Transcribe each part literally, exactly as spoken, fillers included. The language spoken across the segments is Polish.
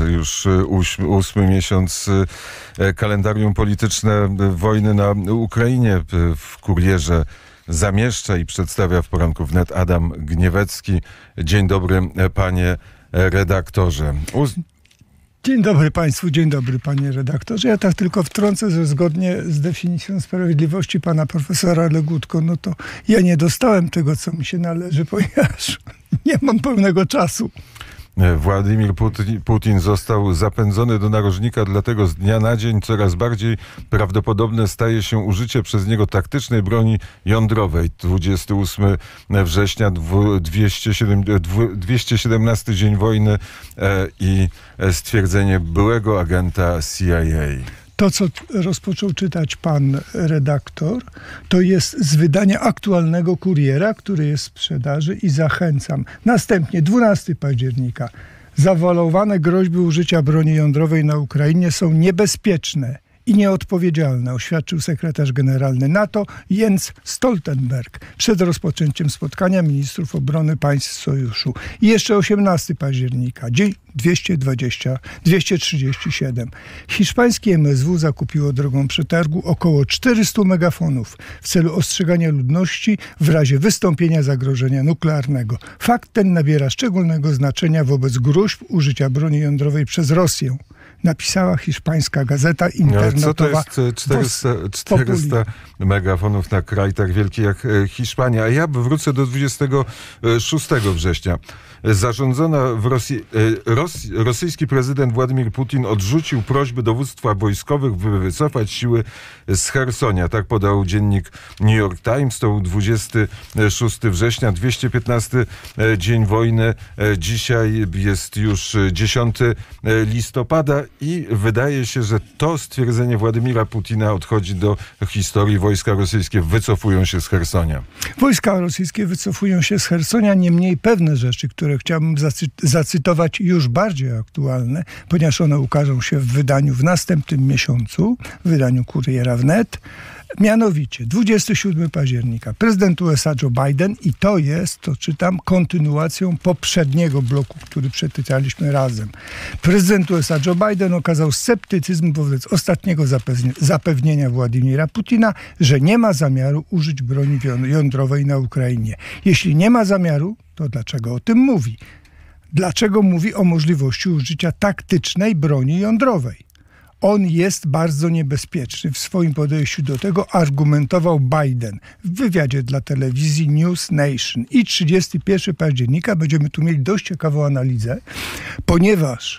Już ósmy, ósmy miesiąc kalendarium polityczne wojny na Ukrainie. W Kurierze zamieszcza i przedstawia w poranku wnet Adam Gniewecki. Dzień dobry, panie redaktorze. Us- Dzień dobry państwu, dzień dobry panie redaktorze. Ja tak tylko wtrącę, że zgodnie z definicją sprawiedliwości pana profesora Legutko, no to ja nie dostałem tego, co mi się należy, ponieważ nie mam pełnego czasu. Władimir Putin, Putin został zapędzony do narożnika, dlatego z dnia na dzień coraz bardziej prawdopodobne staje się użycie przez niego taktycznej broni jądrowej. dwudziestego ósmego września, dwieście siedemnasty dzień wojny e, i stwierdzenie byłego agenta C I A. To, co rozpoczął czytać pan redaktor, to jest z wydania aktualnego Kuriera, który jest w sprzedaży i zachęcam. Następnie dwunastego października. Zawalowane groźby użycia broni jądrowej na Ukrainie są niebezpieczne i nieodpowiedzialne, oświadczył sekretarz generalny NATO Jens Stoltenberg przed rozpoczęciem spotkania ministrów obrony państw sojuszu. I jeszcze osiemnastego października, dzień dwieście dwadzieścia, dwieście trzydzieści siedem. Hiszpański M S W zakupiło drogą przetargu około czterysta megafonów w celu ostrzegania ludności w razie wystąpienia zagrożenia nuklearnego. Fakt ten nabiera szczególnego znaczenia wobec groźb użycia broni jądrowej przez Rosję, napisała hiszpańska gazeta internetowa. No, co to jest czterysta, czterysta megafonów na kraj tak wielki jak Hiszpania? A ja wrócę do dwudziestego szóstego września. Zarządzona w Rosji, Ros, rosyjski prezydent Władimir Putin odrzucił prośby dowództwa wojskowych, by wycofać siły z Chersonia. Tak podał dziennik New York Times. To był dwudziestego szóstego września, dwieście piętnasty dzień wojny. Dzisiaj jest już dziesiątego listopada i wydaje się, że to stwierdzenie Władimira Putina odchodzi do historii. Wojska rosyjskie wycofują się z Chersonia. Wojska rosyjskie wycofują się z Chersonia, niemniej pewne rzeczy, które chciałbym zacy- zacytować, już bardziej aktualne, ponieważ one ukażą się w wydaniu w następnym miesiącu, w wydaniu Kuriera wnet. Mianowicie dwudziestego siódmego października prezydent U S A Joe Biden, i to jest, to czytam, kontynuacją poprzedniego bloku, który przeczytaliśmy razem. Prezydent U S A Joe Biden okazał sceptycyzm wobec ostatniego zapewne- zapewnienia Władimira Putina, że nie ma zamiaru użyć broni jądrowej na Ukrainie. Jeśli nie ma zamiaru, to dlaczego o tym mówi? Dlaczego mówi o możliwości użycia taktycznej broni jądrowej? On jest bardzo niebezpieczny. W swoim podejściu do tego argumentował Biden w wywiadzie dla telewizji News Nation. I trzydziestego pierwszego października będziemy tu mieli dość ciekawą analizę, ponieważ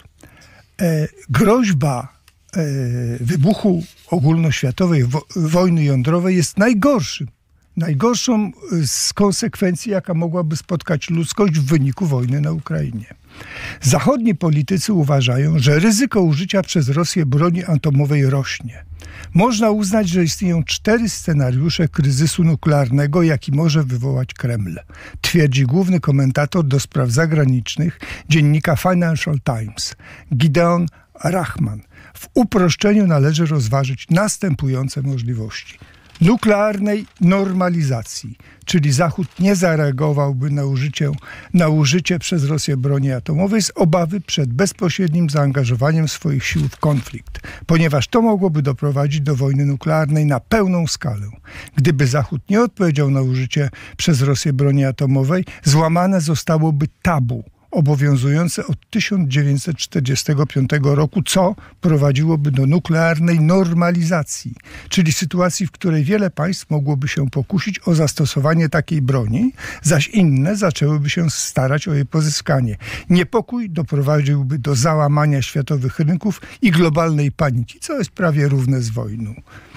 e, groźba e, wybuchu ogólnoświatowej wo- wojny jądrowej jest najgorszym. Najgorszą z konsekwencji, jaka mogłaby spotkać ludzkość w wyniku wojny na Ukrainie. Zachodni politycy uważają, że ryzyko użycia przez Rosję broni atomowej rośnie. Można uznać, że istnieją cztery scenariusze kryzysu nuklearnego, jaki może wywołać Kreml, twierdzi główny komentator do spraw zagranicznych dziennika Financial Times, Gideon Rachman. W uproszczeniu należy rozważyć następujące możliwości. Nuklearnej normalizacji, czyli Zachód nie zareagowałby na użycie, na użycie przez Rosję broni atomowej z obawy przed bezpośrednim zaangażowaniem swoich sił w konflikt, ponieważ to mogłoby doprowadzić do wojny nuklearnej na pełną skalę. Gdyby Zachód nie odpowiedział na użycie przez Rosję broni atomowej, złamane zostałoby tabu obowiązujące od tysiąc dziewięćset czterdziestego piątego roku, co prowadziłoby do nuklearnej normalizacji, czyli sytuacji, w której wiele państw mogłoby się pokusić o zastosowanie takiej broni, zaś inne zaczęłyby się starać o jej pozyskanie. Niepokój doprowadziłby do załamania światowych rynków i globalnej paniki, co jest prawie równe z wojną.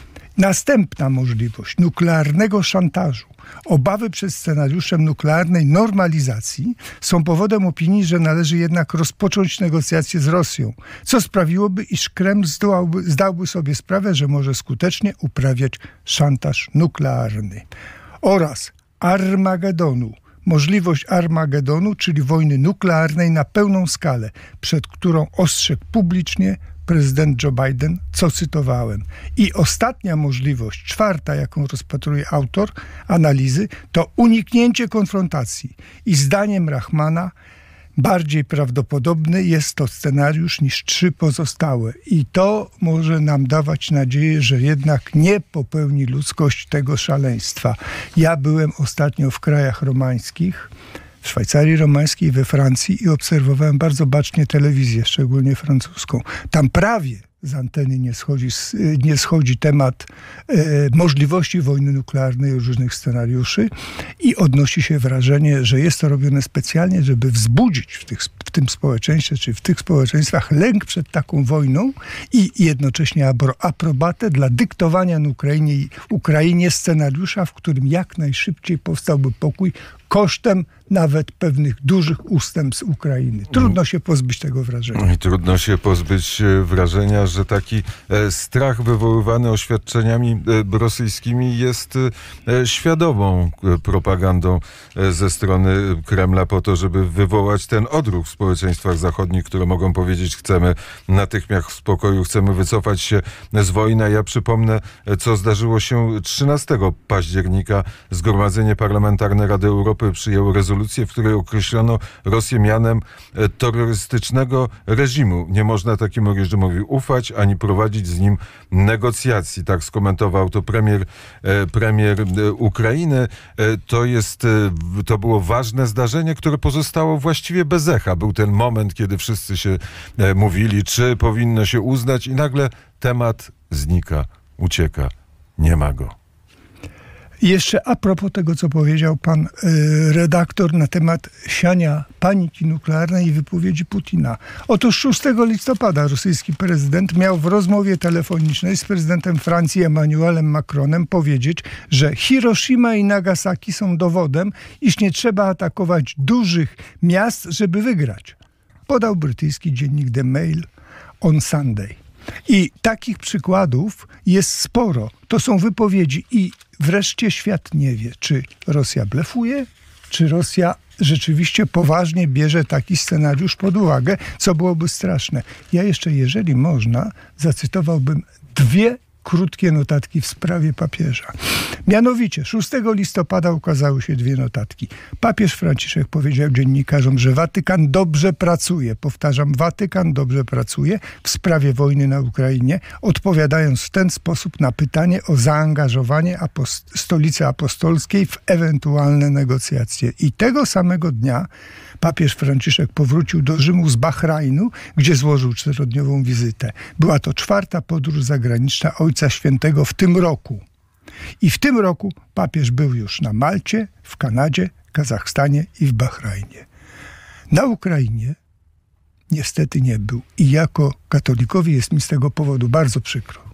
Następna możliwość nuklearnego szantażu. Obawy przed scenariuszem nuklearnej normalizacji są powodem opinii, że należy jednak rozpocząć negocjacje z Rosją, co sprawiłoby, iż Kreml zdołałby, zdałby sobie sprawę, że może skutecznie uprawiać szantaż nuklearny. Oraz Armagedonu. Możliwość Armagedonu, czyli wojny nuklearnej na pełną skalę, przed którą ostrzegł publicznie prezydent Joe Biden, co cytowałem. I ostatnia możliwość, czwarta, jaką rozpatruje autor analizy, to uniknięcie konfrontacji. I zdaniem Rachmana bardziej prawdopodobny jest to scenariusz niż trzy pozostałe. I to może nam dawać nadzieję, że jednak nie popełni ludzkość tego szaleństwa. Ja byłem ostatnio w krajach romańskich, w Szwajcarii romańskiej, we Francji i obserwowałem bardzo bacznie telewizję, szczególnie francuską. Tam prawie z anteny nie schodzi, nie schodzi temat e, możliwości wojny nuklearnej, różnych scenariuszy i odnosi się wrażenie, że jest to robione specjalnie, żeby wzbudzić w, tych, w tym społeczeństwie, czy w tych społeczeństwach lęk przed taką wojną i jednocześnie aprobatę dla dyktowania na Ukrainie, Ukrainie scenariusza, w którym jak najszybciej powstałby pokój kosztem nawet pewnych dużych ustępstw Ukrainy. Trudno się pozbyć tego wrażenia. I trudno się pozbyć wrażenia, że taki strach wywoływany oświadczeniami rosyjskimi jest świadomą propagandą ze strony Kremla po to, żeby wywołać ten odruch w społeczeństwach zachodnich, które mogą powiedzieć, chcemy natychmiast spokoju, chcemy wycofać się z wojny. Ja przypomnę, co zdarzyło się trzynastego października. Zgromadzenie Parlamentarne Rady Europy przyjęło rezolucję, w której określono Rosję mianem terrorystycznego reżimu. Nie można takiemu reżimowi ufać, ani prowadzić z nim negocjacji. Tak skomentował to premier, premier Ukrainy. To jest, to było ważne zdarzenie, które pozostało właściwie bez echa. Był ten moment, kiedy wszyscy się mówili, czy powinno się uznać i nagle temat znika, ucieka. Nie ma go. I jeszcze a propos tego, co powiedział pan y, redaktor na temat siania paniki nuklearnej i wypowiedzi Putina. Otóż szóstego listopada rosyjski prezydent miał w rozmowie telefonicznej z prezydentem Francji Emmanuelem Macronem powiedzieć, że Hiroshima i Nagasaki są dowodem, iż nie trzeba atakować dużych miast, żeby wygrać. Podał brytyjski dziennik The Mail on Sunday. I takich przykładów jest sporo. To są wypowiedzi i wreszcie świat nie wie, czy Rosja blefuje, czy Rosja rzeczywiście poważnie bierze taki scenariusz pod uwagę, co byłoby straszne. Ja jeszcze, jeżeli można, zacytowałbym dwie krótkie notatki w sprawie papieża. Mianowicie szóstego listopada ukazały się dwie notatki. Papież Franciszek powiedział dziennikarzom, że Watykan dobrze pracuje. Powtarzam, Watykan dobrze pracuje w sprawie wojny na Ukrainie, odpowiadając w ten sposób na pytanie o zaangażowanie apost- Stolicy Apostolskiej w ewentualne negocjacje. I tego samego dnia papież Franciszek powrócił do Rzymu z Bahrajnu, gdzie złożył czterodniową wizytę. Była to czwarta podróż zagraniczna Ojca Świętego w tym roku. I w tym roku papież był już na Malcie, w Kanadzie, Kazachstanie i w Bahrajnie. Na Ukrainie niestety nie był. I jako katolikowi jest mi z tego powodu bardzo przykro.